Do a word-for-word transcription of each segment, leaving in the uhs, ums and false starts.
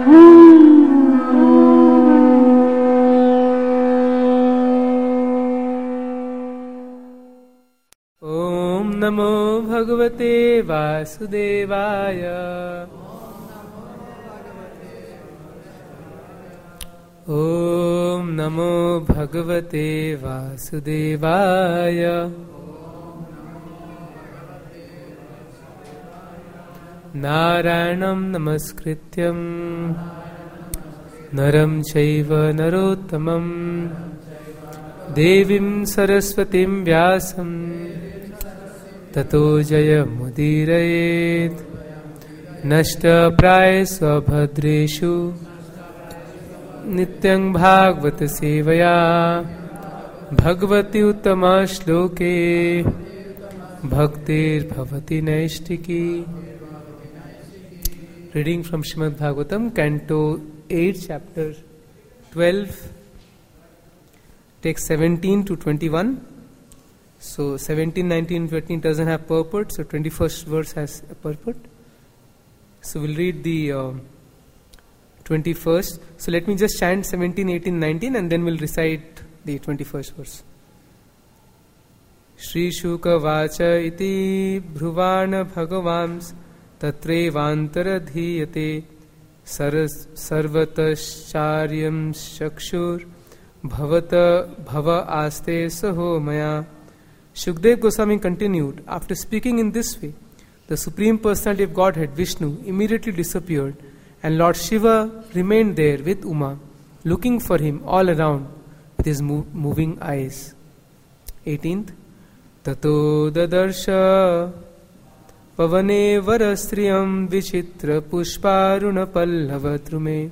नमो भगवते वासुदेवाय। ओम नमो भगवते वासुदेवाय। नारायणं नमस्कृत्यं नरं चैव नरोत्तमं देवीं सरस्वतीं व्यासं ततो जयमुदीरयेत्। नष्टप्रायस्वभद्रेषु नित्यं भागवत सेवया भगवति उत्तमश्लोके भक्तिर्भवति नैष्टिकी। Reading from Srimad Bhagavatam, Canto eight, Chapter twelve, Text seventeen to twenty-one. So seventeen, nineteen, twenty doesn't have purport, so twenty-first verse has a purport. So we'll read the uh, twenty-first. So let me just chant seventeen, eighteen, nineteen and then we'll recite the twenty-first verse. Shri Shuka Vacha iti Bhruvana Bhagavams Tatrevantar Dhiyate Saras Sarvatascharya Shakshur Bhavata Bhava Aste Saho Maya. Shukdev Goswami continued, after speaking in this way, the Supreme Personality of Godhead, Vishnu, immediately disappeared, and Lord Shiva remained there with Uma, looking for him all around with his move, moving eyes. eighteenth. Tato dadarsha pavane varastriyam vichitra pushparuna pallavatrume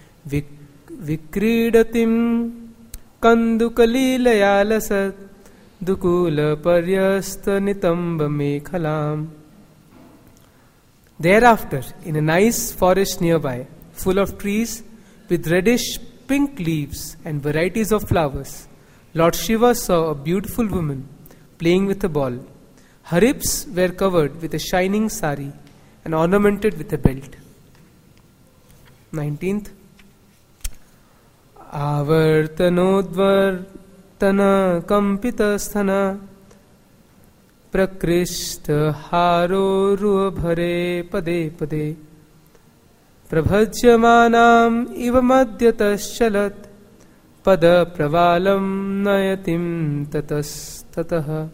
vikridatim kandukalilayalasat Dukula paryasta nitamba mekhalam. Thereafter, in a nice forest nearby, full of trees with reddish pink leaves and varieties of flowers, Lord Shiva saw a beautiful woman playing with a ball. Her hips were covered with a shining sari and ornamented with a belt. nineteenth. Avartanodvar Tana kampita sthana prakrishta haro ruabhare pade pade prabhajyamanam iva madhyataschalat pada pravalam nayatim tatas tataha.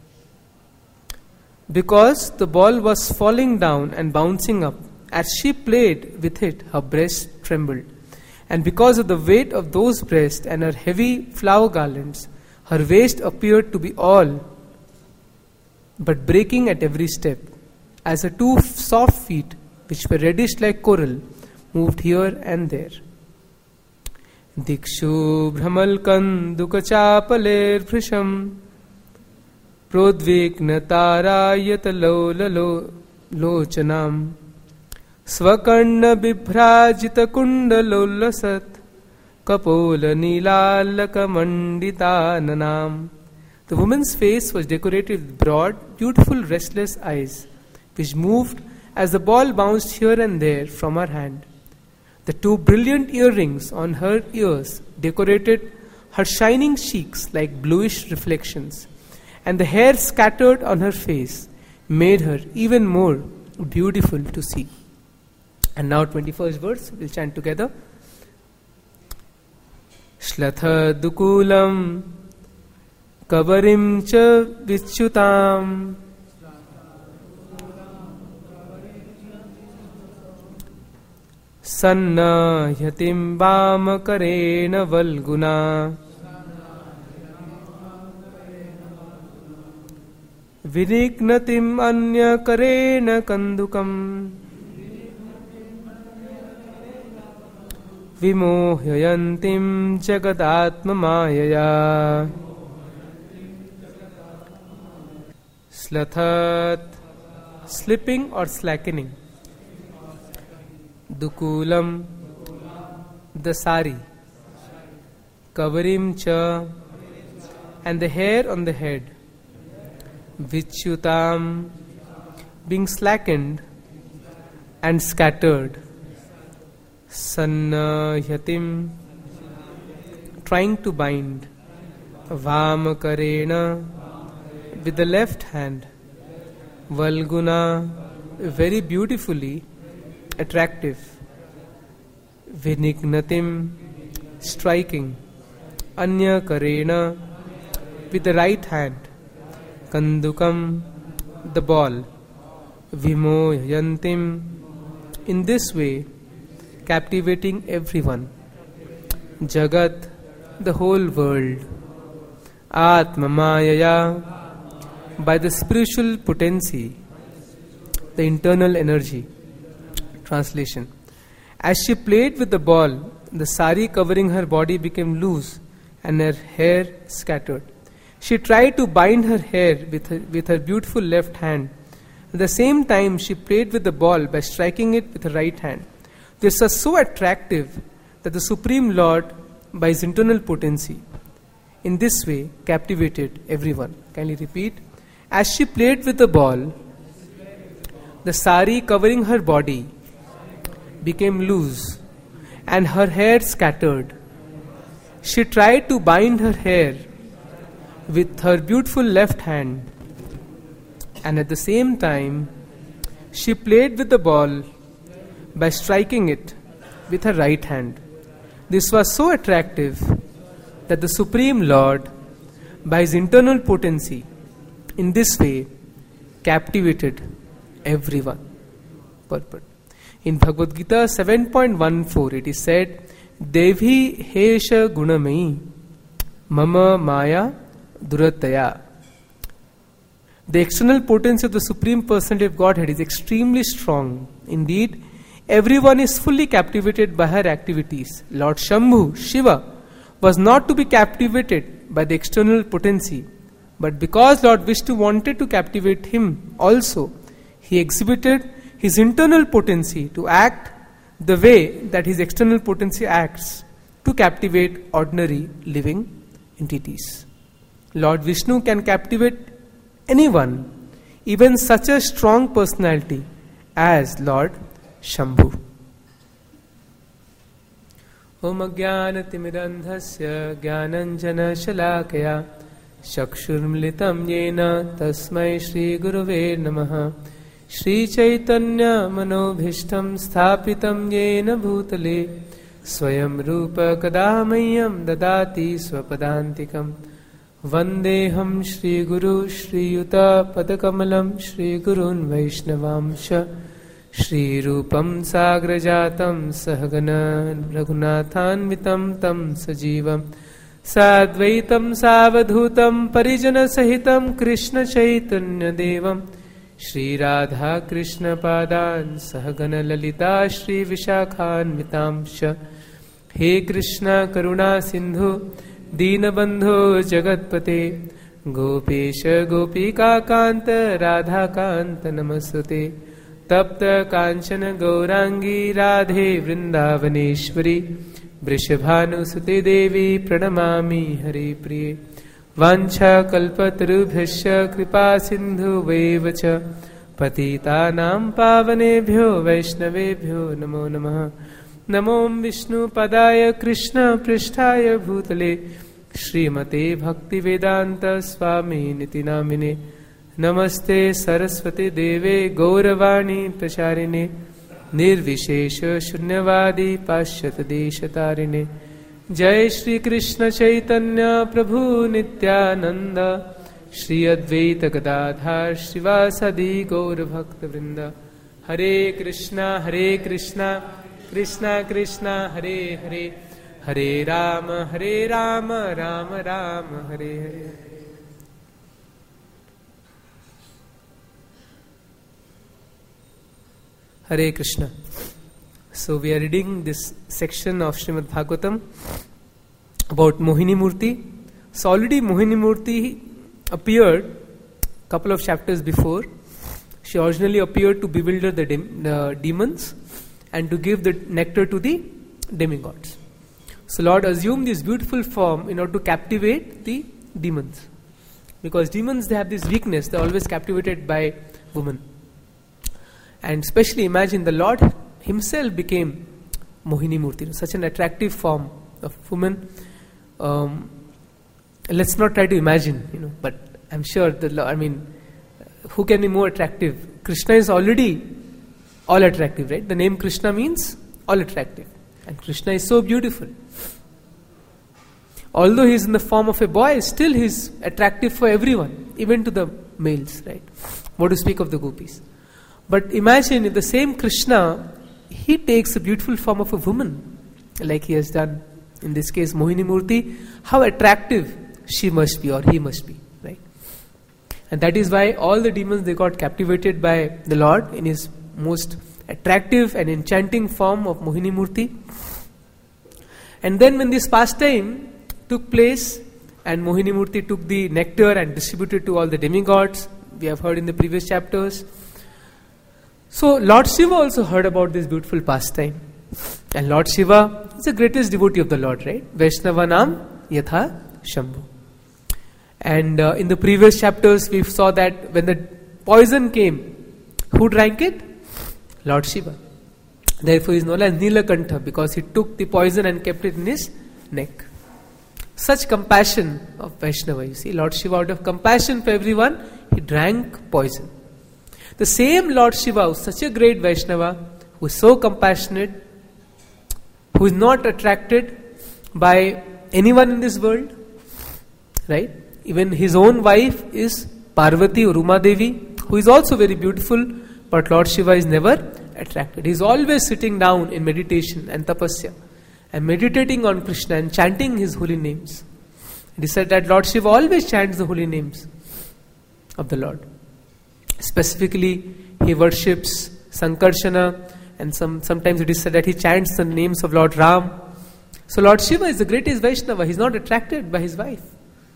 Because the ball was falling down and bouncing up, as she played with it, her breast trembled. And because of the weight of those breasts and her heavy flower garlands, her waist appeared to be all but breaking at every step, as her two soft feet, which were reddish like coral, moved here and there. Dikshu bhramalkan dukachapale bhrisham prodvikna tarayatalo lalo lochanam Swakarna bibhrajita kundalollasat kapola nilalaka manditananam. The woman's face was decorated with broad, beautiful, restless eyes, which moved as the ball bounced here and there from her hand. The two brilliant earrings on her ears decorated her shining cheeks like bluish reflections, and the hair scattered on her face made her even more beautiful to see. And now twenty-first verse, we'll chant together. Shlatha dukulam kabarim cha vichyutam sanna yatim vama karena valguna virignatim anya karena kandukam Vimohyantim jagadatma mayaya. Slathat, slipping or slackening. Dukulam, the sari. Kavarim cha, and the hair on the head. Vichyutam, being slackened and scattered. Sannahyatim, trying to bind. Vamakarena, with the left hand. Valguna, very beautifully attractive. Vinignatim, striking. Anya Karena, with the right hand. Kandukam, the ball. Vimoyantim, in this way, captivating everyone. Jagat, the whole world. Atma Mayaya, by the spiritual potency, the internal energy. Translation. As she played with the ball, the sari covering her body became loose and her hair scattered. She tried to bind her hair with her, with her beautiful left hand. At the same time, she played with the ball by striking it with her right hand. This was so attractive that the Supreme Lord, by his internal potency, in this way captivated everyone. Kindly repeat. As she played with the ball, the sari covering her body became loose and her hair scattered. She tried to bind her hair with her beautiful left hand, and at the same time she played with the ball by striking it with her right hand. This was so attractive that the Supreme Lord, by his internal potency, in this way captivated everyone. Purport. In Bhagavad Gita seven point one four it is said, Devi Hesha Gunamai Mama Maya Durataya. The external potency of the Supreme Personality of Godhead is extremely strong. Indeed, everyone is fully captivated by her activities. Lord Shambhu, Shiva, was not to be captivated by the external potency, but because Lord Vishnu wanted to captivate him also, he exhibited his internal potency to act the way that his external potency acts to captivate ordinary living entities. Lord Vishnu can captivate anyone, even such a strong personality as Lord Shambhu. Om Ajnanatimidandhasya Jnananjana Shalakaya Chakshurmilitam Yena Tasmai Shri Gurave Namaha. Shri Chaitanya Manobhishtam Sthapitam Yena Bhutale Swayam Rupa Kadamayam Dadati Swapadantikam Vandeham Shri Guru Shri Yuta Padakamalam Shri Gurun Vaishnavamsha Shri Rupam Sagrajatam Sahagana Raghunathanvitam Tam Sajivam Sadvaitam Savadhutam Parijana Sahitam Krishna Chaitanya Devam Shri Radha Krishna Padan Sahagana Lalita Shri Vishakhanvitamsha. He Krishna Karuna Sindhu Deenabandhu Jagatpate Gopesha Gopika Kanta Radha Kanta Namasate Tapta Kanchana Gaurangi Radhe Vrindavaneshwari Vrishabhanusute Devi Pranamami Hari Priye Vancha Kalpatarubhyasya Kripa Sindhu Vevacha Patitanam Pavanebhyo Vaishnavebhyo Namo Namaha. Namo Vishnu Padaya Krishna Pristhaya Bhutale Srimate Bhakti Vedanta Swami Niti Namine. Namaste Saraswati Deve Gauravani Pracharine Nirvishesha Shunyavadi Pashyata Deshatarine. Jai Shri Krishna Chaitanya Prabhu Nityananda Shri Advaita Gadadhar Shivasadi Gaur Bhakta Vrinda. Hare Krishna Hare Krishna Krishna Krishna Hare Hare Hare Rama Hare Rama Rama Rama Hare Hare. Hare Krishna. So we are reading this section of Srimad Bhagavatam about Mohini Murti. So already Mohini Murti appeared a couple of chapters before. She originally appeared to bewilder the, dem- the demons and to give the nectar to the demigods. So Lord assumed this beautiful form in order to captivate the demons. Because demons, they have this weakness, they are always captivated by women. And especially imagine the Lord himself became Mohini Murti, such an attractive form of woman. Um, let's not try to imagine, you know, but I'm sure the, I mean, who can be more attractive? Krishna is already all attractive, right? The name Krishna means all attractive. And Krishna is so beautiful. Although he is in the form of a boy, still he is attractive for everyone, even to the males, right? What to speak of the gopis. But imagine if the same Krishna, he takes a beautiful form of a woman, like he has done, in this case Mohini Murti, how attractive she must be or he must be, right? And that is why all the demons, they got captivated by the Lord in his most attractive and enchanting form of Mohini Murti. And then when this pastime took place and Mohini Murti took the nectar and distributed to all the demigods, we have heard in the previous chapters. So Lord Shiva also heard about this beautiful pastime. And Lord Shiva is the greatest devotee of the Lord, right? Vaishnavanam Yatha Shambhu. And uh, in the previous chapters we saw that when the poison came, who drank it? Lord Shiva. Therefore he is known as Nilakantha, because he took the poison and kept it in his neck. Such compassion of Vaishnava, you see, Lord Shiva, out of compassion for everyone, he drank poison. The same Lord Shiva, who is such a great Vaishnava, who is so compassionate, who is not attracted by anyone in this world, right? Even his own wife is Parvati or Uma Devi, who is also very beautiful, but Lord Shiva is never attracted. He is always sitting down in meditation and tapasya and meditating on Krishna and chanting his holy names. It is said that Lord Shiva always chants the holy names of the Lord. Specifically, he worships Sankarshana, and some sometimes it is said that he chants the names of Lord Ram. So Lord Shiva is the greatest Vaishnava. He is not attracted by his wife.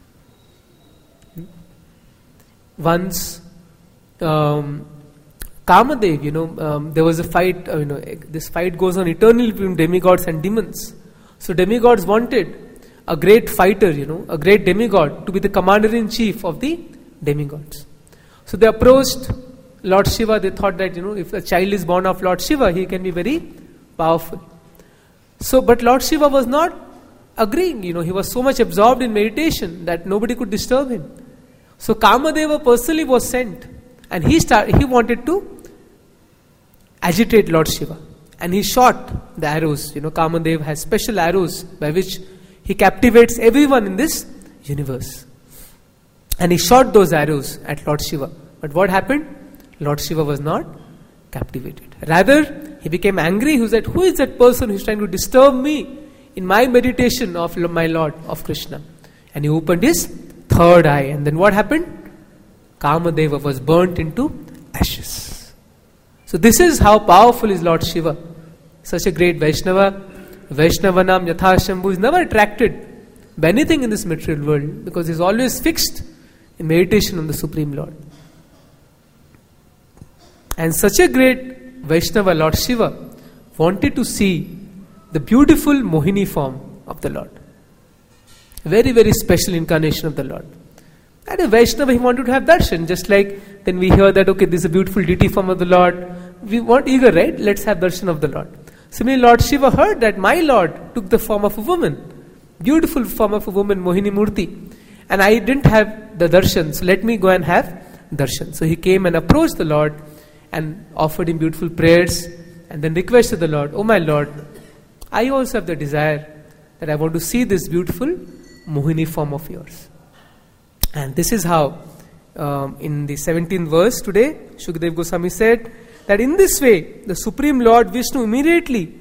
Once, um, Kamadev, you know, um, there was a fight, uh, you know, this fight goes on eternally between demigods and demons. So demigods wanted a great fighter, you know, a great demigod to be the commander-in-chief of the demigods. So they approached Lord Shiva. They thought that, you know, if a child is born of Lord Shiva, he can be very powerful. So, but Lord Shiva was not agreeing, you know, he was so much absorbed in meditation that nobody could disturb him. So Kamadeva personally was sent, and he start, he wanted to agitate Lord Shiva, and he shot the arrows. You know, Kamadeva has special arrows by which he captivates everyone in this universe. And he shot those arrows at Lord Shiva. But what happened? Lord Shiva was not captivated. Rather, he became angry. He said, who is that person who is trying to disturb me in my meditation of my Lord, of Krishna? And he opened his third eye. And then what happened? Kamadeva was burnt into ashes. So this is how powerful is Lord Shiva. Such a great Vaishnava. Vaishnavanam Yatha Shambhu is never attracted by anything in this material world, because he is always fixed in meditation on the Supreme Lord. And such a great Vaishnava, Lord Shiva, wanted to see the beautiful Mohini form of the Lord. Very, very special incarnation of the Lord. And a Vaishnava, he wanted to have darshan. Just like then we hear that, okay, this is a beautiful deity form of the Lord. We want eager, right? Let's have darshan of the Lord. Similarly, Lord Shiva heard that my Lord took the form of a woman. Beautiful form of a woman, Mohini Murti. And I didn't have the darshan, so let me go and have darshan. So he came and approached the Lord and offered him beautiful prayers, and then requested the Lord, oh my Lord, I also have the desire that I want to see this beautiful Mohini form of yours. And this is how um, in the seventeenth verse today, Shukdev Goswami said that in this way the Supreme Lord Vishnu immediately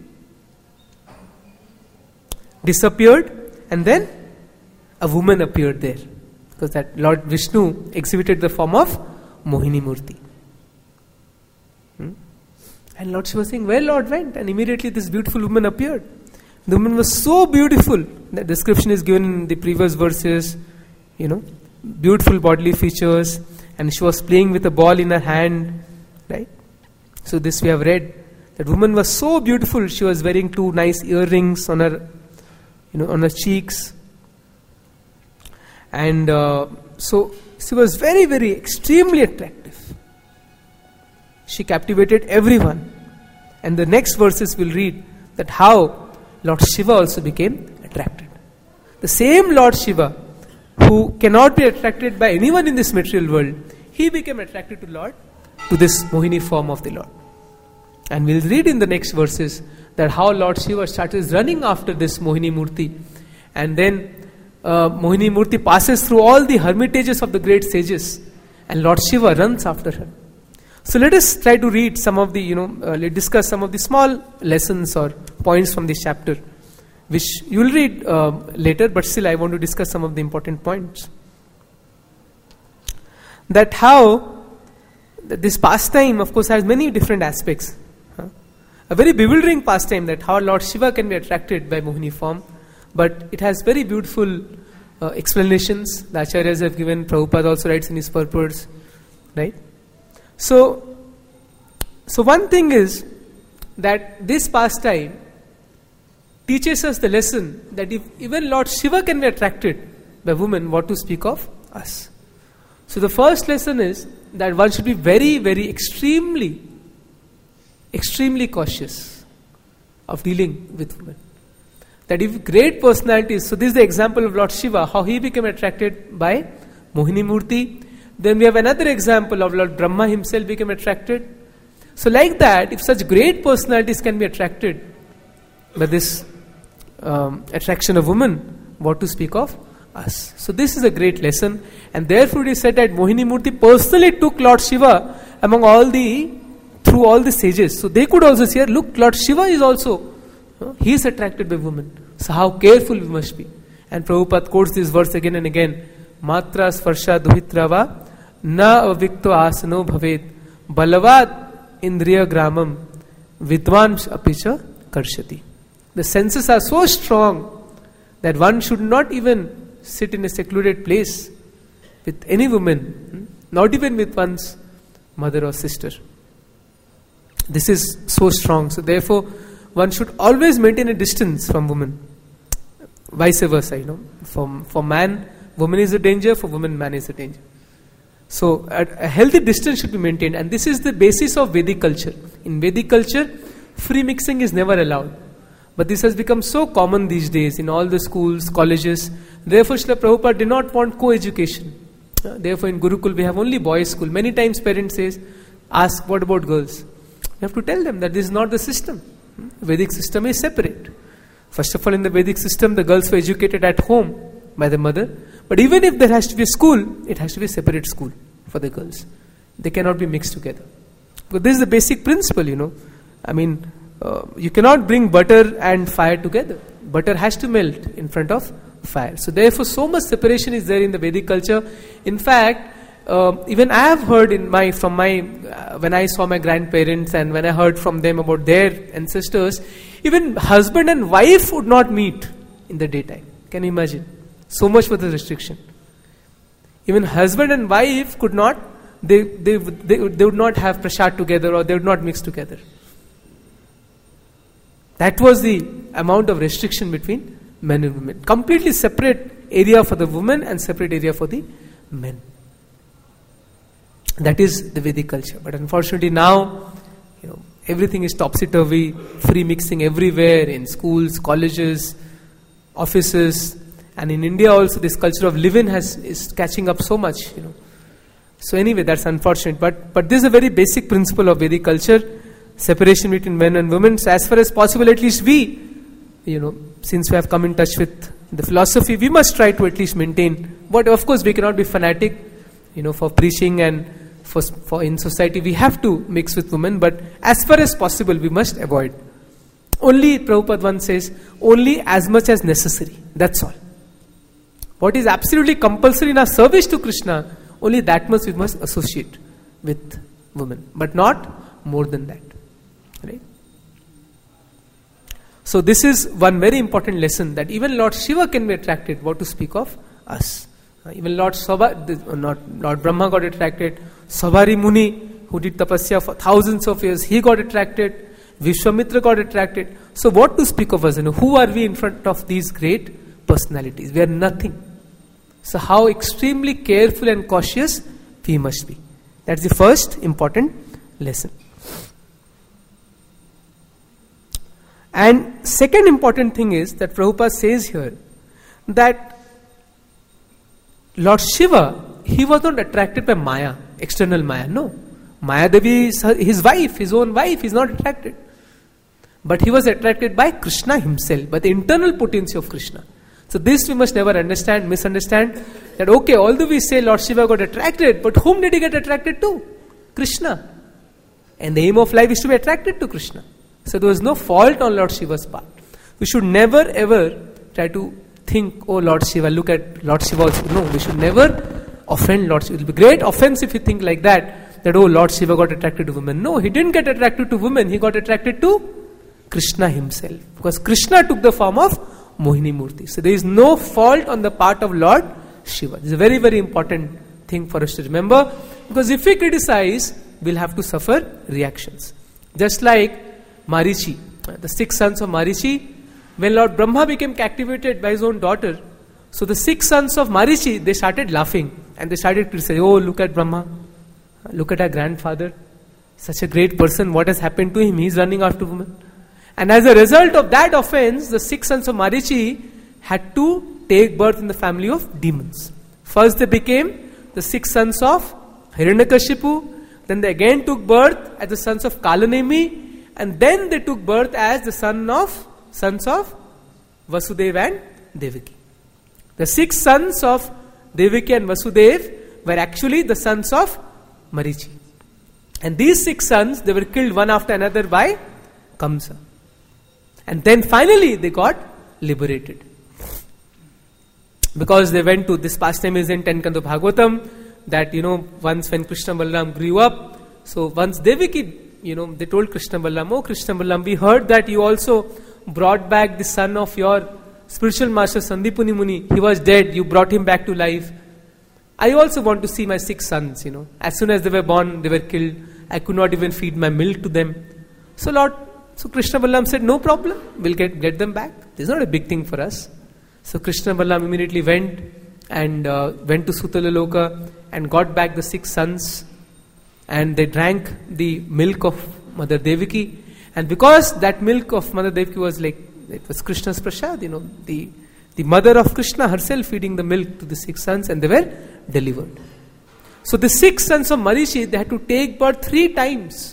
disappeared, and then a woman appeared there, because that Lord Vishnu exhibited the form of Mohini Murti. Hmm? And Lord Shiva was saying, where Lord went? And immediately this beautiful woman appeared. The woman was so beautiful. The description is given in the previous verses, you know, beautiful bodily features, and she was playing with a ball in her hand, right? So this we have read. That woman was so beautiful. She was wearing two nice earrings on her, you know, on her cheeks. And uh, so she was very, very extremely attractive. She captivated everyone. And the next verses will read that how Lord Shiva also became attracted. The same Lord Shiva who cannot be attracted by anyone in this material world, he became attracted to Lord, to this Mohini form of the Lord. And we'll read in the next verses that how Lord Shiva starts running after this Mohini Murti, and then uh, Mohini Murti passes through all the hermitages of the great sages, and Lord Shiva runs after her. So let us try to read some of the, you know, uh, let's discuss some of the small lessons or points from this chapter, which you will read uh, later, but still I want to discuss some of the important points. That how this pastime, of course, has many different aspects. Huh? A very bewildering pastime, that how Lord Shiva can be attracted by Mohini form, but it has very beautiful uh, explanations. The Acharyas have given, Prabhupada also writes in his purports, right? So, so one thing is that this pastime teaches us the lesson that if even Lord Shiva can be attracted by women, what to speak of us. So the first lesson is that one should be very, very extremely, extremely cautious of dealing with women. That if great personalities, so this is the example of Lord Shiva, how he became attracted by Mohini Murti. Then we have another example of Lord Brahma himself became attracted. So like that, if such great personalities can be attracted by this um, attraction of women, what to speak of us. So this is a great lesson, and therefore it is said that Mohini Murti personally took Lord Shiva among all the, through all the sages. So they could also say, look, Lord Shiva is also, uh, he is attracted by women. So how careful we must be. And Prabhupada quotes this verse again and again, Matra Svarsha Duhitrava Na avikto asano bhaved balavad indriya gramam vidvansh apicha karshati. The senses are so strong that one should not even sit in a secluded place with any woman, not even with one's mother or sister. This is so strong. So therefore, one should always maintain a distance from women. Vice versa, you know. For, for man, woman is a danger. For woman, man is a danger. So a, a healthy distance should be maintained, and this is the basis of Vedic culture. In Vedic culture, free mixing is never allowed. But this has become so common these days in all the schools, colleges. Therefore, Srila Prabhupada did not want co-education. Uh, therefore, in Gurukul we have only boys' school. Many times parents says, ask, what about girls? You have to tell them that this is not the system. Hmm? Vedic system is separate. First of all, in the Vedic system, the girls were educated at home by the mother. But even if there has to be a school, it has to be a separate school for the girls. They cannot be mixed together. But this is the basic principle, you know. I mean, uh, you cannot bring butter and fire together. Butter has to melt in front of fire. So therefore, so much separation is there in the Vedic culture. In fact, uh, even I have heard in my from my uh, when I saw my grandparents and when I heard from them about their ancestors, even husband and wife would not meet in the daytime. Can you imagine? So much for the restriction. Even husband and wife could not, they, they, they, they would not have prasad together, or they would not mix together. That was the amount of restriction between men and women. Completely separate area for the women and separate area for the men. That is the Vedic culture. But unfortunately now, you know, everything is topsy-turvy, free mixing everywhere, in schools, colleges, offices. And in India also, this culture of live-in has is catching up so much, you know. So anyway, that's unfortunate. But but this is a very basic principle of Vedic culture, separation between men and women. So as far as possible, at least we, you know, since we have come in touch with the philosophy, we must try to at least maintain. But of course, we cannot be fanatic, you know, for preaching and for for in society. We have to mix with women, but as far as possible, we must avoid. Only, Prabhupada once says, only as much as necessary. That's all. What is absolutely compulsory in our service to Krishna, only that much we must associate with women, but not more than that. Right? So this is one very important lesson, that even Lord Shiva can be attracted, what to speak of us. Uh, even Lord Sabha, uh, not Lord Brahma got attracted. Sabari Muni, who did tapasya for thousands of years, he got attracted. Vishwamitra got attracted. So what to speak of us? You know, who are we in front of these great personalities? We are nothing. So how extremely careful and cautious we must be. That's the first important lesson. And second important thing is that Prabhupada says here that Lord Shiva, he was not attracted by Maya, external Maya, no. Maya Devi is his wife, his own wife, he's not attracted. But he was attracted by Krishna himself, by the internal potency of Krishna. So this we must never understand, misunderstand, that okay, although we say Lord Shiva got attracted, but whom did he get attracted to? Krishna. And the aim of life is to be attracted to Krishna. So there was no fault on Lord Shiva's part. We should never ever try to think, oh Lord Shiva, look at Lord Shiva also. No, we should never offend Lord Shiva. It will be great offense if you think like that, that oh Lord Shiva got attracted to women. No, he didn't get attracted to women, he got attracted to Krishna himself. Because Krishna took the form of Mohini Murti. So there is no fault on the part of Lord Shiva. This is a very, very important thing for us to remember. Because if we criticize, we'll have to suffer reactions. Just like Marichi, the six sons of Marichi, when Lord Brahma became captivated by his own daughter, so the six sons of Marichi, they started laughing and they started criticizing, oh look at Brahma, look at our grandfather, such a great person, what has happened to him, he is running after women. And as a result of that offense, the six sons of Marichi had to take birth in the family of demons. First they became the six sons of Hiranyakashipu, then they again took birth as the sons of Kalanemi, and then they took birth as the son of sons of Vasudeva and Devaki. The six sons of Devaki and Vasudeva were actually the sons of Marichi. And these six sons, they were killed one after another by Kamsa. And then finally they got liberated. Because they went to, this pastime is in ten Kanto Bhagavatam, that you know, once when Krishna Balaram grew up, so once Devaki, you know, they told Krishna Balaram, oh Krishna Balaram, we heard that you also brought back the son of your spiritual master Sandipuni Muni. He was dead, you brought him back to life. I also want to see my six sons, you know. As soon as they were born, they were killed. I could not even feed my milk to them. So Lord, so Krishna Balaram said, no problem, we'll get, get them back. This is not a big thing for us. So Krishna Balaram immediately went and uh, went to Sutalaloka and got back the six sons, and they drank the milk of Mother Devaki. And because that milk of Mother Devaki was like, it was Krishna's prasad, you know, the, the mother of Krishna herself feeding the milk to the six sons, and they were delivered. So the six sons of Marichi, they had to take birth three times.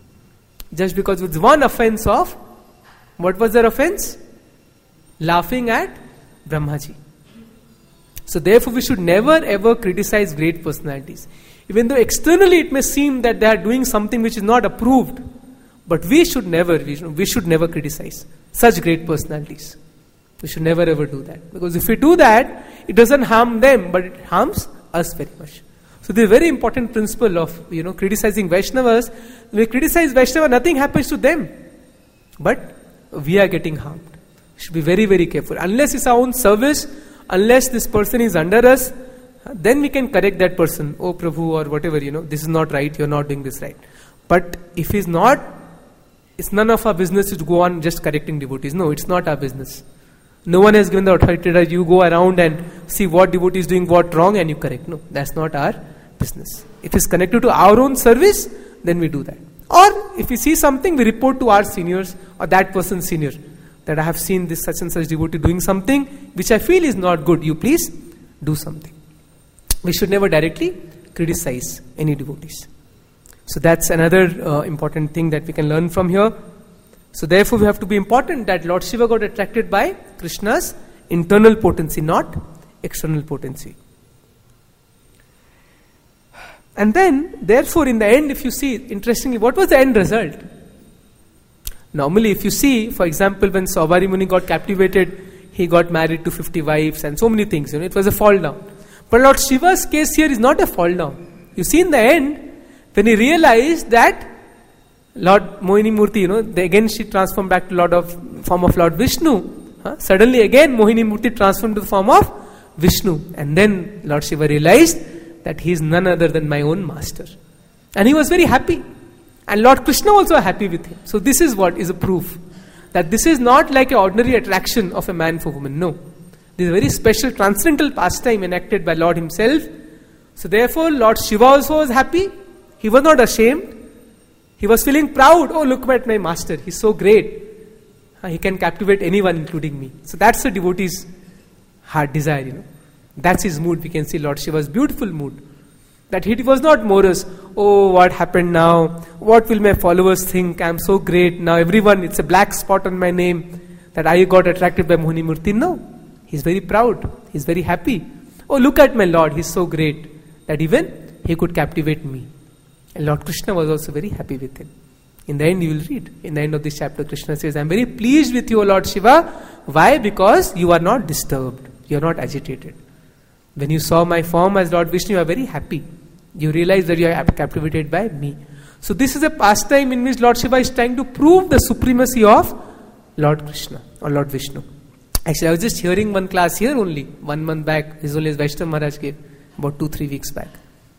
Just because it was one offense of, what was their offense? Laughing at Brahmaji. So therefore we should never ever criticize great personalities. Even though externally it may seem that they are doing something which is not approved, but we should never, we should, we should never criticize such great personalities. We should never ever do that. Because if we do that, it doesn't harm them, but it harms us very much. So the very important principle of, you know, criticizing Vaishnavas, when we criticize Vaishnava, nothing happens to them. But we are getting harmed. We should be very, very careful. Unless it's our own service, unless this person is under us, then we can correct that person. Oh Prabhu, or whatever, you know, this is not right, you're not doing this right. But if he's not, it's none of our business to go on just correcting devotees. No, it's not our business. No one has given the authority that you go around and see what devotee is doing what wrong and you correct. No, that's not our business. If it's connected to our own service, then we do that. Or if we see something, we report to our seniors or that person's senior, that I have seen this such and such devotee doing something which I feel is not good. You please do something. We should never directly criticize any devotees. So that's another uh, important thing that we can learn from here. So therefore we have to be important that Lord Shiva got attracted by Krishna's internal potency, not external potency. And then, therefore, in the end, if you see, interestingly, what was the end result? Normally, if you see, for example, when Saubhari Muni got captivated, he got married to fifty wives and so many things. You know, it was a fall down. But Lord Shiva's case here is not a fall down. You see, in the end, when he realized that Lord Mohini Murti, you know, the, again she transformed back to Lord of form of Lord Vishnu. Huh? Suddenly, again Mohini Murti transformed to the form of Vishnu, and then Lord Shiva realized that he is none other than my own master. And he was very happy. And Lord Krishna also happy with him. So this is what is a proof that this is not like an ordinary attraction of a man for woman. No. This is a very special transcendental pastime enacted by Lord himself. So therefore Lord Shiva also was happy. He was not ashamed. He was feeling proud. Oh, look at my master. He's so great. Uh, he can captivate anyone, including me. So that's the devotee's heart desire, you know. That's his mood. We can see Lord Shiva's beautiful mood. That he was not morose. Oh, what happened now? What will my followers think? I'm so great. Now everyone, it's a black spot on my name that I got attracted by Mohini Murti. No. He's very proud. He's very happy. Oh, look at my Lord. He's so great that even he could captivate me. And Lord Krishna was also very happy with him. In the end, you will read. In the end of this chapter, Krishna says, I'm very pleased with you, O Lord Shiva. Why? Because you are not disturbed. You are not agitated. When you saw my form as Lord Vishnu, you are very happy. You realize that you are captivated by me. So this is a pastime in which Lord Shiva is trying to prove the supremacy of Lord Krishna or Lord Vishnu. Actually, I was just hearing one class here only, one month back. His Holiness Vaishnava Maharaj gave, about two, three weeks back.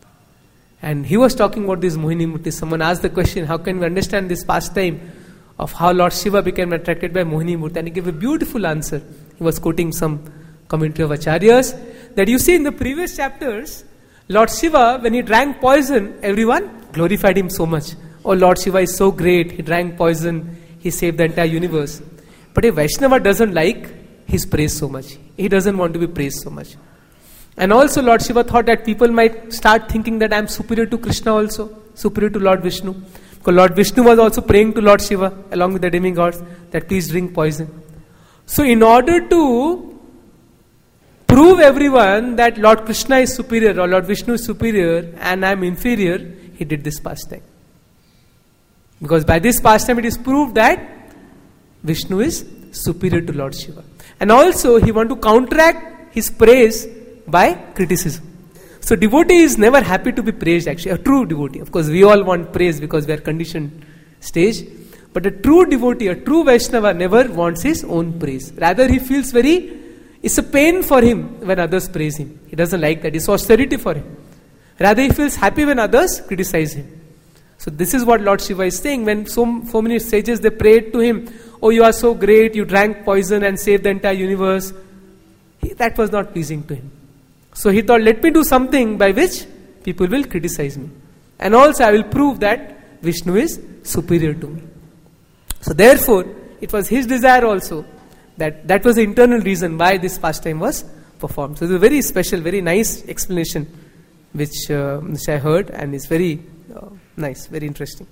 And he was talking about this Mohini Murti. Someone asked the question, how can we understand this pastime of how Lord Shiva became attracted by Mohini Murti? And he gave a beautiful answer. He was quoting some commentary of Acharyas, that you see in the previous chapters, Lord Shiva, when he drank poison, everyone glorified him so much. Oh, Lord Shiva is so great, he drank poison, he saved the entire universe. But a Vaishnava doesn't like his praise so much. He doesn't want to be praised so much. And also Lord Shiva thought that people might start thinking that I am superior to Krishna also, superior to Lord Vishnu. Because Lord Vishnu was also praying to Lord Shiva along with the demigods that please drink poison. So in order to prove everyone that Lord Krishna is superior or Lord Vishnu is superior and I am inferior, he did this pastime. Because by this pastime it is proved that Vishnu is superior to Lord Shiva. And also he want to counteract his praise by criticism. So devotee is never happy to be praised actually, a true devotee. Of course we all want praise because we are conditioned stage. But a true devotee, a true Vaishnava never wants his own praise. Rather he feels very, it's a pain for him when others praise him. He doesn't like that. It's austerity for him. Rather he feels happy when others criticize him. So this is what Lord Shiva is saying. When so, so many sages, they prayed to him, oh you are so great, you drank poison and saved the entire universe. He, that was not pleasing to him. So he thought, let me do something by which people will criticize me. And also I will prove that Vishnu is superior to me. So therefore, it was his desire also that that was the internal reason why this pastime was performed. So it's a very special, very nice explanation which, uh, which I heard, and it's very uh, nice, very interesting.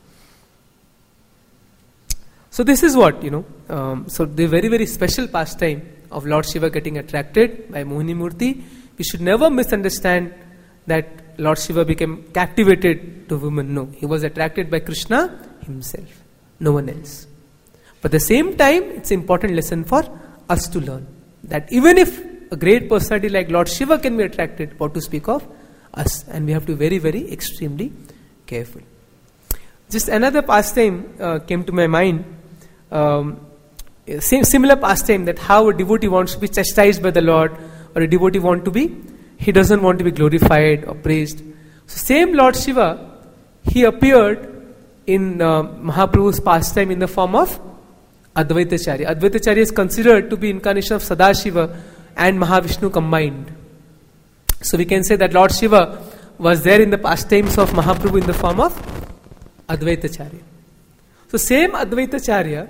So this is what, you know, um, so the very, very special pastime of Lord Shiva getting attracted by Mohini Murti. We should never misunderstand that Lord Shiva became captivated to women. No, he was attracted by Krishna himself, no one else. But at the same time, it's an important lesson for us to learn that even if a great personality like Lord Shiva can be attracted, what to speak of us, and we have to be very, very extremely careful. Just another pastime uh, came to my mind. Um, same similar pastime, that how a devotee wants to be chastised by the Lord, or a devotee want to be, he doesn't want to be glorified or praised. So same Lord Shiva, he appeared in uh, Mahaprabhu's pastime in the form of Advaitacharya. Advaitacharya is considered to be incarnation of Sadashiva and Mahavishnu combined. So we can say that Lord Shiva was there in the pastimes of Mahaprabhu in the form of Advaitacharya. So same Advaitacharya,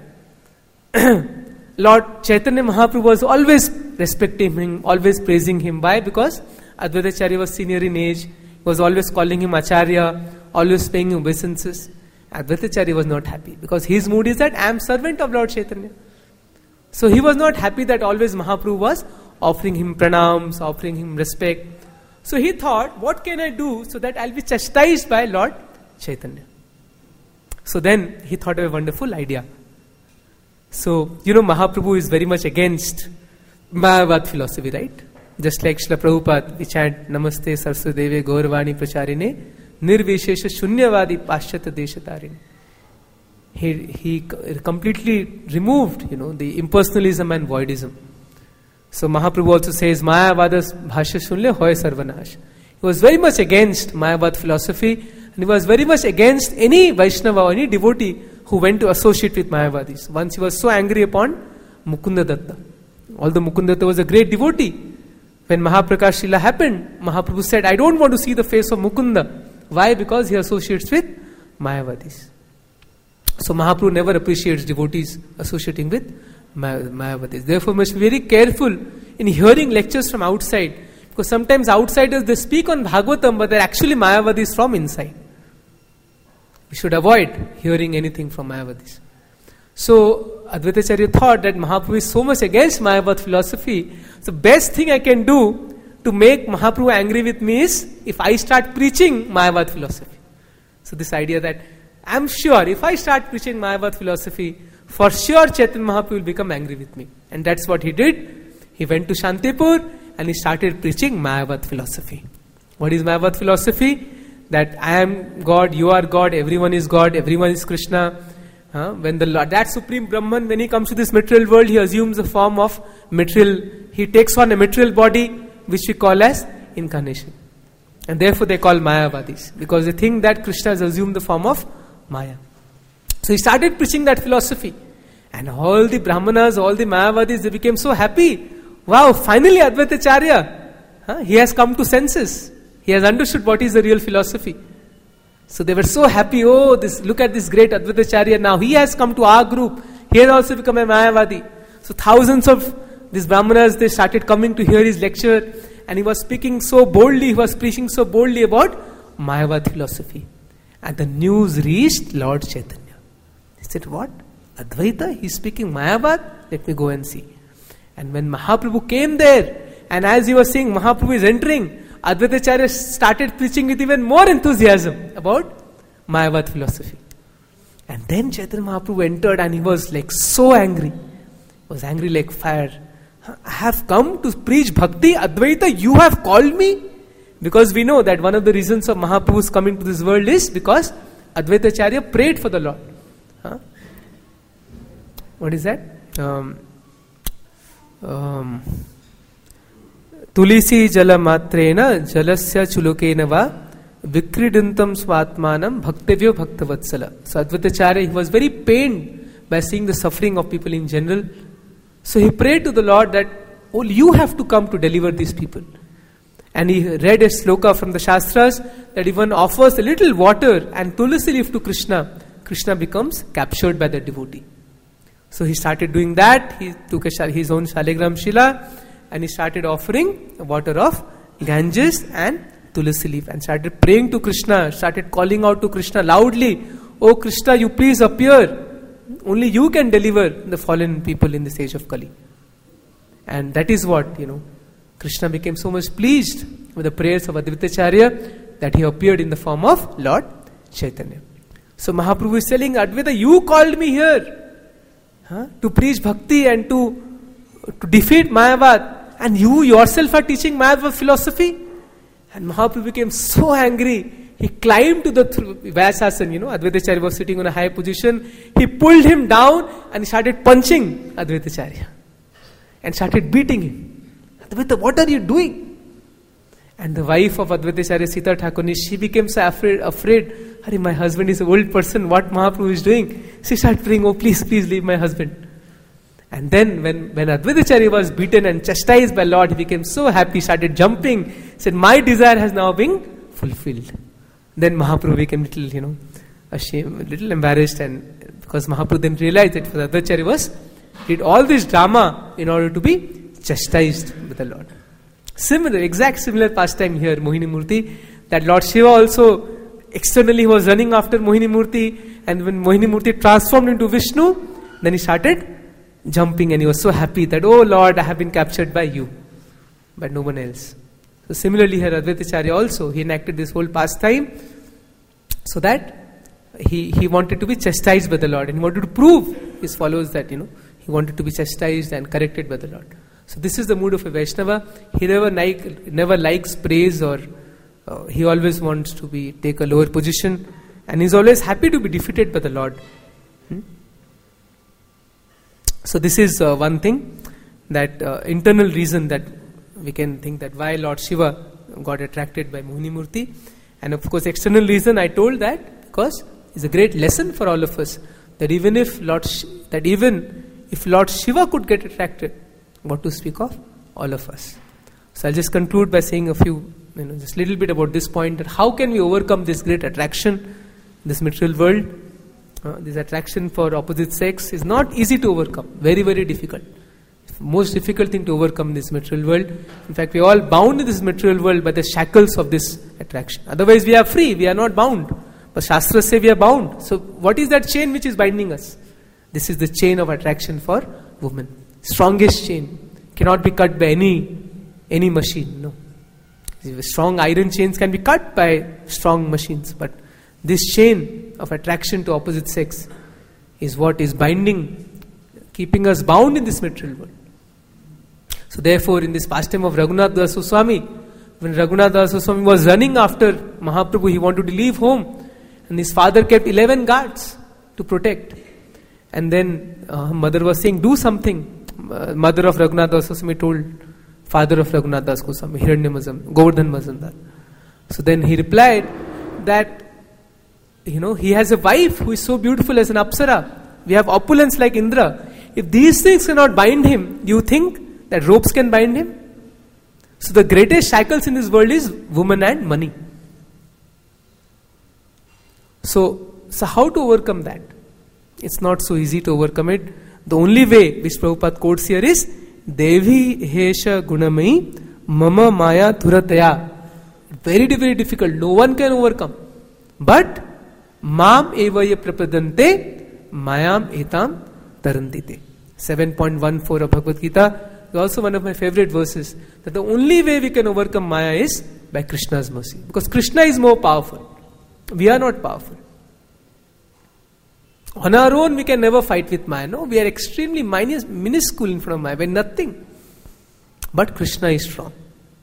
Lord Chaitanya Mahaprabhu was always respecting him, always praising him. Why? Because Advaitacharya was senior in age, was always calling him Acharya, always paying him obeisances. Advaitacharya was not happy because his mood is that I am servant of Lord Chaitanya. So he was not happy that always Mahaprabhu was offering him pranams, offering him respect. So he thought, what can I do so that I'll be chastised by Lord Chaitanya? So then he thought of a wonderful idea. So, you know, Mahaprabhu is very much against Mayavad philosophy, right? Just like Srila Prabhupada, we chant Namaste Saraswati Deve Gauravani Pracharine Nirvishesha Shunyavadi Paschata Deshatarine. He, he completely removed, you know, the impersonalism and voidism. So Mahaprabhu also says, Mayavadas Bhashya Shunle Hoy Sarvanash. He was very much against Mayavad philosophy, and he was very much against any Vaishnava or any devotee who went to associate with Mayavadis. Once he was so angry upon Mukunda Datta. Although Mukunda Datta was a great devotee, when Mahaprakash Lila happened, Mahaprabhu said, I don't want to see the face of Mukunda. Why? Because he associates with Mayavadis. So Mahaprabhu never appreciates devotees associating with Mayavadis. Therefore, we must be very careful in hearing lectures from outside, because sometimes outsiders, they speak on Bhagavatam, but they're actually Mayavadis from inside. We should avoid hearing anything from Mayavadis. So Advaitacharya thought that Mahaprabhu is so much against Mayavad philosophy. So best thing I can do to make Mahaprabhu angry with me is if I start preaching Mayavad philosophy. So this idea that I'm sure if I start preaching Mayavad philosophy, for sure Chaitanya Mahaprabhu will become angry with me. And that's what he did. He went to Shantipur and he started preaching Mayavad philosophy. What is Mayavad philosophy? That I am God, you are God, everyone is God, everyone is Krishna. Uh, when the Lord, that Supreme Brahman, when he comes to this material world, he assumes the form of material. He takes on a material body, which we call as incarnation. And therefore they call Mayavadis, because they think that Krishna has assumed the form of Maya. So he started preaching that philosophy. And all the Brahmanas, all the Mayavadis, they became so happy. Wow, finally Advaitacharya, huh? He has come to senses. He has understood what is the real philosophy. So they were so happy. Oh, this! Look at this great Advaitacharya. Now he has come to our group. He has also become a Mayavadi. So thousands of these Brahmanas, they started coming to hear his lecture. And he was speaking so boldly, he was preaching so boldly about Mayavad philosophy. And the news reached Lord Chaitanya. He said, what? Advaita? He's speaking Mayavad? Let me go and see. And when Mahaprabhu came there, and as he was saying, Mahaprabhu is entering, Advaitacharya started preaching with even more enthusiasm about Mayavad philosophy. And then Chaitanya Mahaprabhu entered and he was like so angry. He was angry like fire. I have come to preach Bhakti, Advaita, you have called me? Because we know that one of the reasons of Mahaprabhu's coming to this world is because Advaitacharya prayed for the Lord. Huh? What is that? Um, um, Tulisi jala matrena jalasya chulokena va vikridantam svatmanam bhaktavyo bhaktavatsala. So Advaitacharya, he was very pained by seeing the suffering of people in general. So he prayed to the Lord that, oh, you have to come to deliver these people. And he read a sloka from the Shastras that if one offers a little water and tulsi leaf to Krishna, Krishna becomes captured by the devotee. So he started doing that. He took a, his own Shaligram Shila and he started offering water of Ganges and tulsi leaf and started praying to Krishna, started calling out to Krishna loudly, oh Krishna, you please appear. Only you can deliver the fallen people in this age of Kali. And that is what, you know, Krishna became so much pleased with the prayers of Advaitacharya that he appeared in the form of Lord Chaitanya. So Mahaprabhu is telling Advaita, you called me here huh, to preach bhakti and to, to defeat Mayavad, and you yourself are teaching Mayavad philosophy? And Mahaprabhu became so angry. He climbed to the th- Vyasasana, you know, Advaitacharya was sitting on a high position. He pulled him down and he started punching Advaitacharya and started beating him. Advaita, what are you doing? And the wife of Advaitacharya, Sita Thakurani, she became so afraid, afraid. Hari, my husband is an old person, what Mahaprabhu is doing? She started praying, oh please, please leave my husband. And then when, when Advaitacharya was beaten and chastised by Lord, he became so happy, he started jumping. He said, my desire has now been fulfilled. Then Mahaprabhu became little, you know, ashamed, little embarrassed, and because Mahaprabhu then realized that Advaitacharya was did all this drama in order to be chastised with the Lord. Similar, exact similar pastime here, Mohini Murti, that Lord Shiva also externally was running after Mohini Murti, and when Mohini Murti transformed into Vishnu, then he started jumping and he was so happy that, oh Lord, I have been captured by you, but no one else. So similarly here Advaitacharya also, he enacted this whole pastime so that he, he wanted to be chastised by the Lord and he wanted to prove his followers that, you know, he wanted to be chastised and corrected by the Lord. So this is the mood of a Vaishnava. He never like, never likes praise, or uh, he always wants to be take a lower position, and he's always happy to be defeated by the Lord. Hmm? So this is uh, one thing, that uh, internal reason that we can think that why Lord Shiva got attracted by Mohini Murti. And of course external reason I told that because it's a great lesson for all of us, that even if Lord Sh- that even if Lord Shiva could get attracted, what to speak of all of us. So I'll just conclude by saying a few, you know, just a little bit about this point, that how can we overcome this great attraction, this material world. uh, this attraction for opposite sex is not easy to overcome. Very, very difficult. Most difficult thing to overcome in this material world. In fact, we are all bound in this material world by the shackles of this attraction. Otherwise, we are free. We are not bound. But Shastras say we are bound. So, what is that chain which is binding us? This is the chain of attraction for women. Strongest chain. Cannot be cut by any any machine. No. Strong iron chains can be cut by strong machines. But this chain of attraction to opposite sex is what is binding, keeping us bound in this material world. So therefore, in this pastime of Raghunath Das Goswami, when Raghunath Das Goswami was running after Mahaprabhu, he wanted to leave home, and his father kept eleven guards to protect. And then uh, mother was saying, do something. Uh, mother of Raghunath Das Goswami told father of Raghunath Das Goswami, Hiranyamazam, Govardhan Mazandar. So then he replied that, you know, he has a wife who is so beautiful as an Apsara. We have opulence like Indra. If these things cannot bind him, do you think that ropes can bind him? So the greatest shackles in this world is woman and money. So, so how to overcome that? It's not so easy to overcome it. The only way which Prabhupada quotes here is Devi Hesha Gunamai Mama Maya Dhurataya. Very, very difficult. No one can overcome. But Mam Evaya Prapadante Mayam Etam Tarantite. seven point one four of Bhagavad Gita is also one of my favorite verses. That the only way we can overcome Maya is by Krishna's mercy. Because Krishna is more powerful. We are not powerful. On our own, we can never fight with Maya. No, we are extremely minus, minuscule in front of Maya. We are nothing. But Krishna is strong.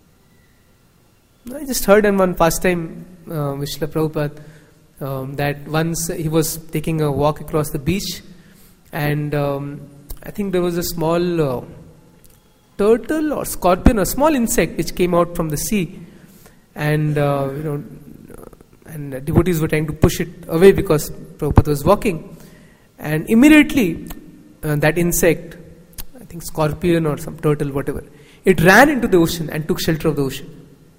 I just heard in one pastime, uh, with Srila Prabhupada, um, that once he was taking a walk across the beach, and um, I think there was a small uh, turtle or scorpion or small insect which came out from the sea, and uh, you know, and devotees were trying to push it away because Prabhupada was walking. And immediately, uh, that insect, I think scorpion or some turtle, whatever, it ran into the ocean and took shelter of the ocean.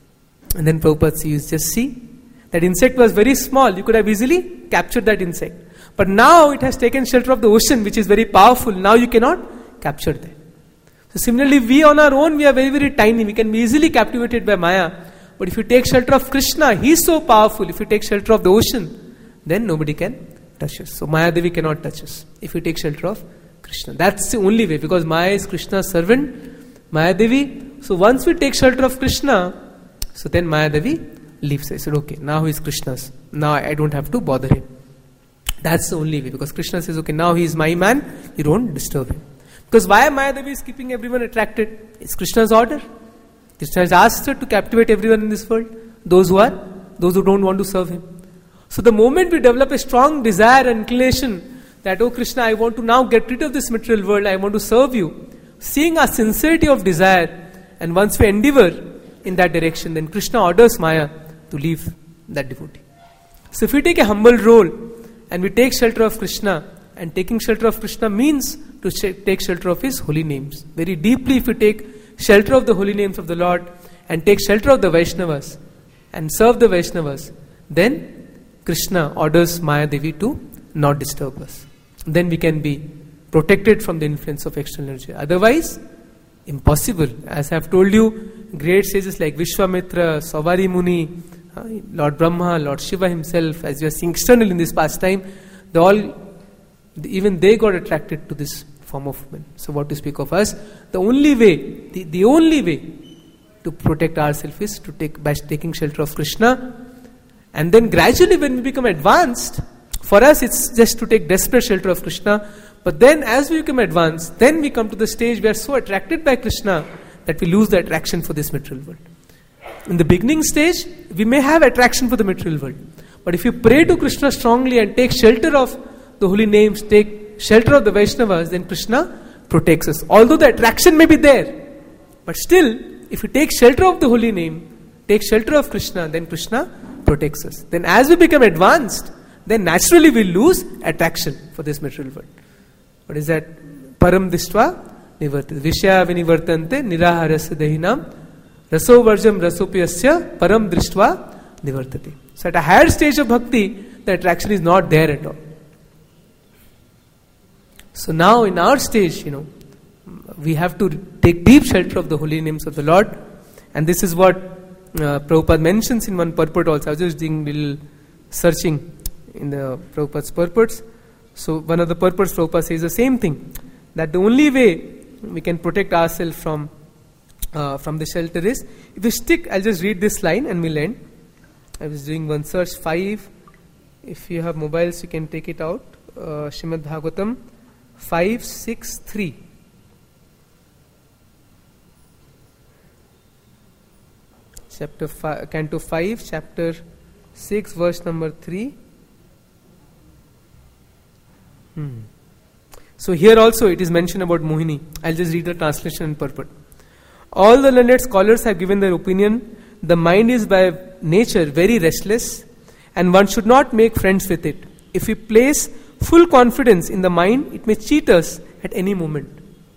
And then Prabhupada says, just see, that insect was very small. You could have easily captured that insect. But now it has taken shelter of the ocean, which is very powerful. Now you cannot capture that. So similarly, we on our own, we are very, very tiny. We can be easily captivated by Maya. But if you take shelter of Krishna, he is so powerful. If you take shelter of the ocean, then nobody can touch us. So Maya Devi cannot touch us if you take shelter of Krishna. That's the only way, because Maya is Krishna's servant, Maya Devi. So once we take shelter of Krishna, so then Maya Devi leaves. I said, okay, now he is Krishna's. Now I don't have to bother him. That's the only way, because Krishna says, okay, now he is my man, you don't disturb him. Because why Maya Devi is keeping everyone attracted? It's Krishna's order. Krishna has asked her to captivate everyone in this world. Those who are, those who don't want to serve him. So the moment we develop a strong desire and inclination that, oh Krishna, I want to now get rid of this material world, I want to serve you. Seeing our sincerity of desire, and once we endeavor in that direction, then Krishna orders Maya to leave that devotee. So if we take a humble role and we take shelter of Krishna, and taking shelter of Krishna means to sh- take shelter of his holy names. Very deeply, if we take shelter of the holy names of the Lord and take shelter of the Vaishnavas and serve the Vaishnavas, then Krishna orders Maya Devi to not disturb us. Then we can be protected from the influence of external energy. Otherwise, impossible. As I have told you, great sages like Vishwamitra, Savari Muni, uh, Lord Brahma, Lord Shiva himself, as we are seeing external in this pastime, they all, even they got attracted to this form of man. So what to speak of us? The only way, the, the only way to protect ourselves is to take by taking shelter of Krishna. And then gradually when we become advanced, for us it's just to take desperate shelter of Krishna. But then as we become advanced, then we come to the stage we are so attracted by Krishna that we lose the attraction for this material world. In the beginning stage, we may have attraction for the material world. But if you pray to Krishna strongly and take shelter of the holy names, take shelter of the Vaishnavas, then Krishna protects us. Although the attraction may be there, but still, if you take shelter of the holy name, take shelter of Krishna, then Krishna protects us. Then as we become advanced, then naturally we lose attraction for this material world. What is that? Param Dishtva Nivartate. Vishya Vinivartante Niraharasya Dehinam Raso Varjam Rasopyasya Param Drishtva Nivartate. So at a higher stage of bhakti, the attraction is not there at all. So now in our stage, you know, we have to take deep shelter of the holy names of the Lord. And this is what uh, Prabhupada mentions in one purport also. I was just doing a little searching in the Prabhupada's purports. So one of the purports, Prabhupada says the same thing, that the only way we can protect ourselves from uh, from the shelter is, if we stick, I'll just read this line and we'll end. I was doing one search, five. If you have mobiles, you can take it out. Uh, Srimad Bhagavatam five six three. Chapter five, Canto five, chapter six, verse number three. Hmm. So here also it is mentioned about Mohini. I'll just read the translation and purport. All the learned scholars have given their opinion. The mind is by nature very restless, and one should not make friends with it. If we place full confidence in the mind, it may cheat us at any moment.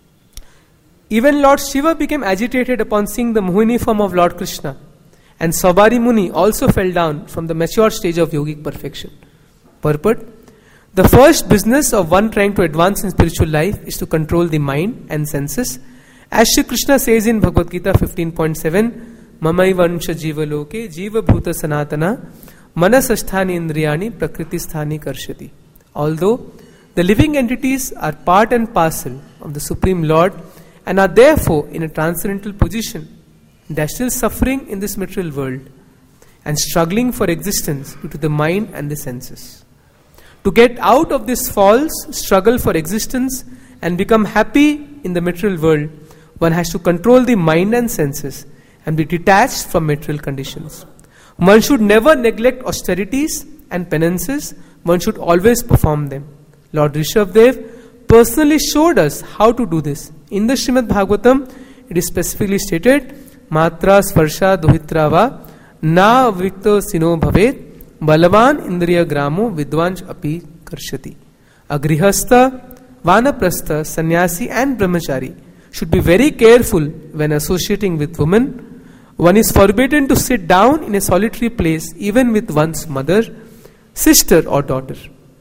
Even Lord Shiva became agitated upon seeing the Mohini form of Lord Krishna, and Saubhari Muni also fell down from the mature stage of yogic perfection. Purport: the first business of one trying to advance in spiritual life is to control the mind and senses. As Shri Krishna says in Bhagavad Gita fifteen point seven, Mamai Vansha Jiva Loke Jiva Bhuta Sanatana Manasasthani Indriyani Prakriti Sthani Karshati. Although the living entities are part and parcel of the Supreme Lord and are therefore in a transcendental position, they are still suffering in this material world and struggling for existence due to the mind and the senses. To get out of this false struggle for existence and become happy in the material world, one has to control the mind and senses and be detached from material conditions. One should never neglect austerities and penances. One should always perform them. Lord Rishabhdev personally showed us how to do this. In the Srimad Bhagavatam, it is specifically stated, Matra Svarsha Duhitrava Na Vikto Sino Bhavet Balavan Indriya Gramo Vidvanj Api Karshati. A Grihastha, Vanaprastha, Sannyasi and Brahmachari should be very careful when associating with women. One is forbidden to sit down in a solitary place even with one's mother, sister or daughter.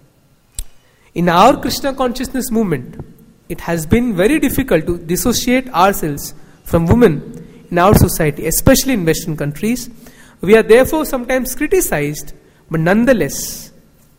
In our Krishna consciousness movement, it has been very difficult to dissociate ourselves from women in our society, especially in Western countries. We are therefore sometimes criticized, but nonetheless,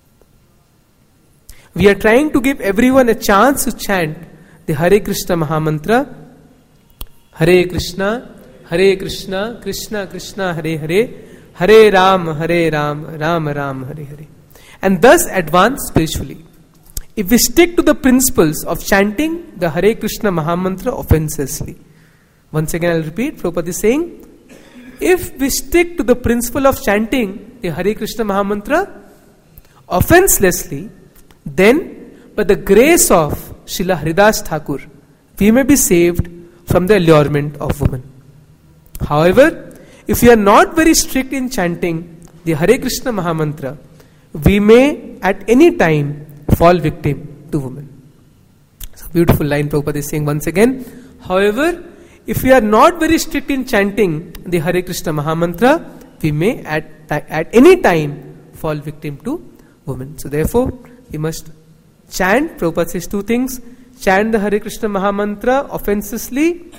we are trying to give everyone a chance to chant the Hare Krishna Mahamantra, Hare Krishna, Hare Krishna, Krishna Krishna, Hare Hare, Hare Ram, Hare Ram, Ram Ram, Hare Hare, and thus advance spiritually. If we stick to the principles of chanting the Hare Krishna Mahamantra offenselessly, once again I'll repeat, Prabhupada is saying, if we stick to the principle of chanting the Hare Krishna Mahamantra offenselessly, then by the grace of Srila Haridas Thakur, we may be saved from the allurement of women. However, if we are not very strict in chanting the Hare Krishna Mahamantra, we may at any time fall victim to women. So beautiful line Prabhupada is saying once again. However, if we are not very strict in chanting the Hare Krishna Mahamantra, we may at, at any time fall victim to women. So therefore, we must chant. Prabhupada says two things. Chant the Hare Krishna Mahamantra offenselessly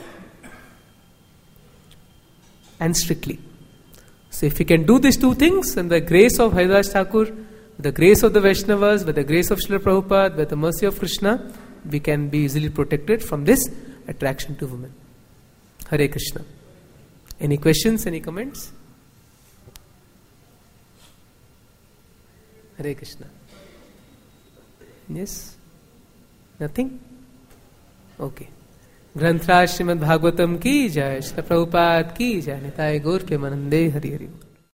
and strictly. So if we can do these two things, and the grace of Haridas Thakur, the grace of the Vaishnavas, with the grace of Srila Prabhupada, with the mercy of Krishna, we can be easily protected from this attraction to women. Hare Krishna. Any questions, any comments? Hare Krishna. Yes? Nothing? Okay. ग्रंथराज Shrimad Bhagavatam की जय, श्री प्रभुपाद की जय, निताय गौर प्रेमानंदे हरि हरि।